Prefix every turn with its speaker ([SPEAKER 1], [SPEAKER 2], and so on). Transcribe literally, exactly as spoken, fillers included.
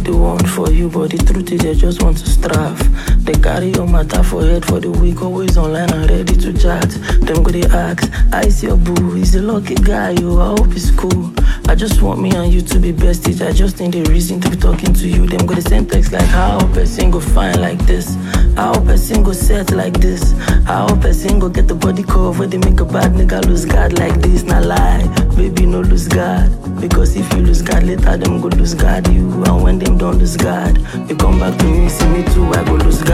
[SPEAKER 1] not the one for you, but the truth is they just want to straff. They carry your matter for head for the week, always online and ready to chat. Them go they ask, I see your boo, he's a lucky guy, yo, I hope it's cool. I just want me and you to be besties. I just need a reason to be talking to you. Them go the same text like how a person go fine like this, how a person go set like this, how a person go get the body cover. They make a bad nigga lose God like this. Nah lie, baby no lose God. Because if you lose God later, them go lose God you. And when them don't lose God, you come back to me, see me too, I go lose God.